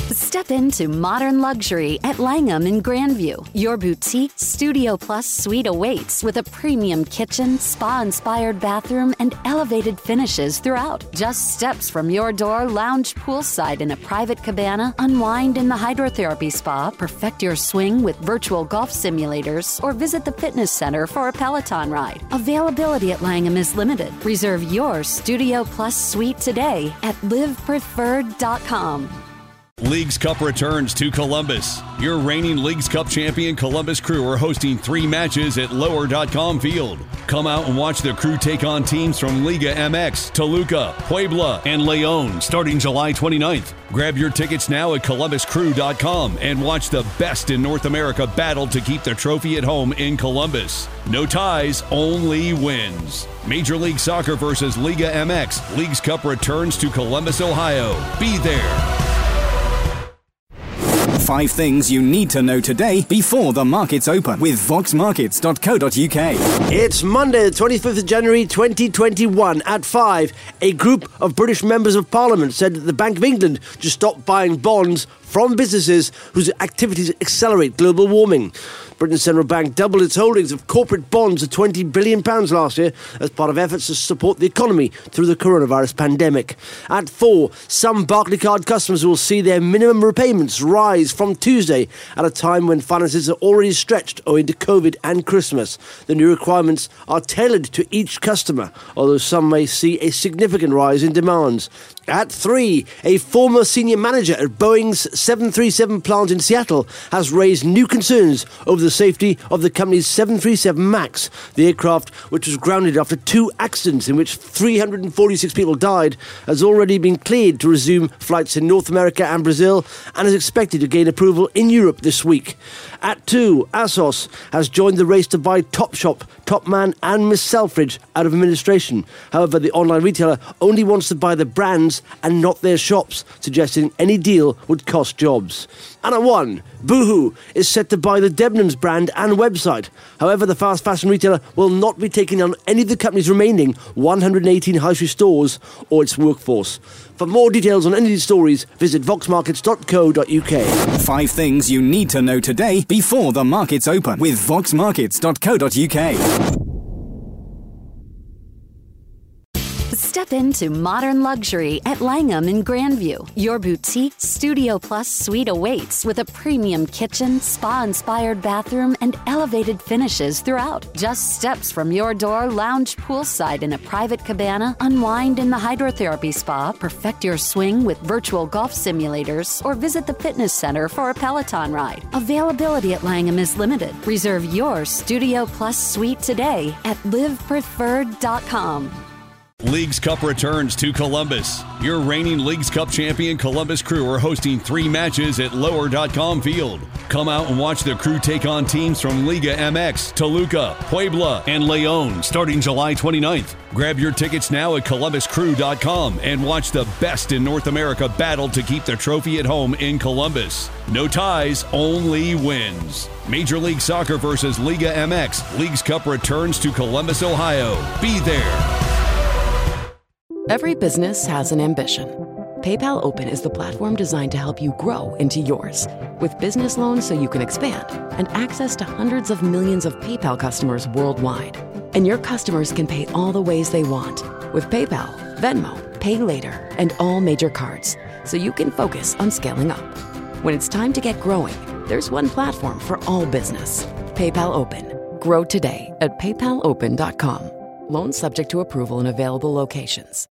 Step into modern luxury at Langham in Grandview. Your boutique Studio Plus suite awaits with a premium kitchen, spa-inspired bathroom, and elevated finishes throughout. Just steps from your door, lounge poolside in a private cabana, unwind in the hydrotherapy spa, perfect your swing with virtual golf simulators, or visit the fitness center for a Peloton ride. Availability at Langham is limited. Reserve your Studio Plus suite today at livepreferred.com. Leagues Cup returns to Columbus. Your reigning Leagues Cup champion Columbus Crew are hosting 3 matches at Lower.com Field. Come out and watch the Crew take on teams from Liga MX, Toluca, Puebla, and León starting July 29th. Grab your tickets now at ColumbusCrew.com and watch the best in North America battle to keep the trophy at home in Columbus. No ties, only wins. Major League Soccer versus Liga MX. Leagues Cup returns to Columbus, Ohio. Be there. 5 things you need to know today before the markets open with voxmarkets.co.uk. It's Monday, the 25th of January 2021 at 5. A group of British members of Parliament said that the Bank of England should stop buying bonds from businesses whose activities accelerate global warming. Britain's central bank doubled its holdings of corporate bonds to £20 billion last year as part of efforts to support the economy through the coronavirus pandemic. At 4, some Barclaycard customers will see their minimum repayments rise from Tuesday at a time when finances are already stretched owing to COVID and Christmas. The new requirements are tailored to each customer, although some may see a significant rise in demands. At 3, a former senior manager at Boeing's 737 plant in Seattle has raised new concerns over the safety of the company's 737 MAX. The aircraft, which was grounded after 2 accidents in which 346 people died, has already been cleared to resume flights in North America and Brazil and is expected to gain approval in Europe this week. At 2, ASOS has joined the race to buy Topshop, Topman and Miss Selfridge out of administration. However, the online retailer only wants to buy the brands and not their shops, suggesting any deal would cost jobs. And at 1, Boohoo is set to buy the Debenhams brand and website. However, the fast fashion retailer will not be taking on any of the company's remaining 118 high street stores or its workforce. For more details on any of these stories, visit voxmarkets.co.uk. 5 things you need to know today before the markets open with voxmarkets.co.uk. Step into modern luxury at Langham in Grandview. Your boutique Studio Plus suite awaits with a premium kitchen, spa-inspired bathroom, and elevated finishes throughout. Just steps from your door, lounge poolside in a private cabana, unwind in the hydrotherapy spa, perfect your swing with virtual golf simulators, or visit the fitness center for a Peloton ride. Availability at Langham is limited. Reserve your Studio Plus suite today at livepreferred.com. Leagues Cup returns to Columbus. Your reigning Leagues Cup champion Columbus Crew are hosting 3 matches at Lower.com Field. Come out and watch the Crew take on teams from Liga MX, Toluca, Puebla, and León starting July 29th. Grab your tickets now at ColumbusCrew.com and watch the best in North America battle to keep the trophy at home in Columbus. No ties, only wins. Major League Soccer versus Liga MX. Leagues Cup returns to Columbus, Ohio. Be there. Every business has an ambition. PayPal Open is the platform designed to help you grow into yours. With business loans so you can expand and access to hundreds of millions of PayPal customers worldwide. And your customers can pay all the ways they want with PayPal, Venmo, Pay Later, and all major cards, so you can focus on scaling up. When it's time to get growing, there's one platform for all business. PayPal Open. Grow today at paypalopen.com. Loans subject to approval in available locations.